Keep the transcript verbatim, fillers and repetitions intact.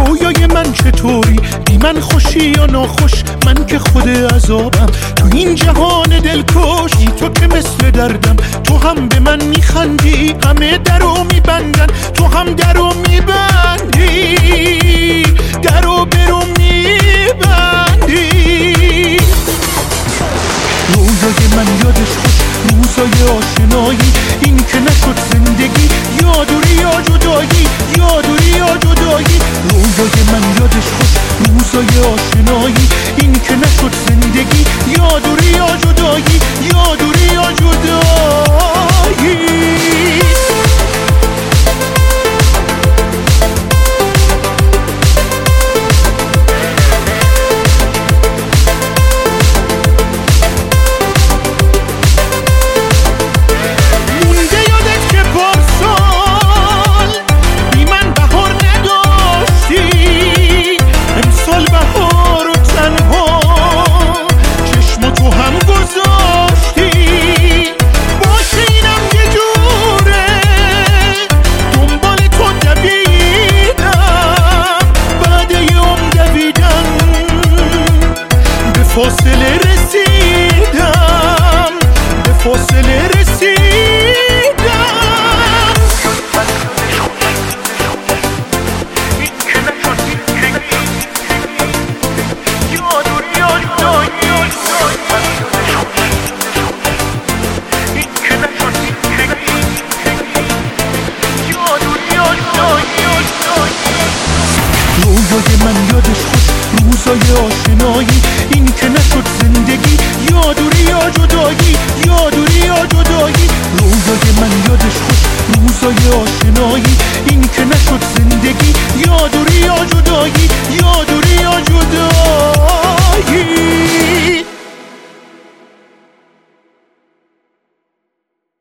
رویای من چطوری؟ بی من خوشی یا ناخوش؟ من که خود عذابم تو این جهان دلکش. بی تو که مثل دردم، تو هم به من میخندی، همه درو میبندن تو هم درو میبندی، درو برو میبندی. روزای من یادش خوش، روزای آشنایی، این که نشد زندگی، یا دوری یا جدایی، یا دوری یا جدایی. روزای من یادش خوش، روزای آشنایی، این که نشد زندگی، یا دوری یا جدایی، یا دوری یا جدایی.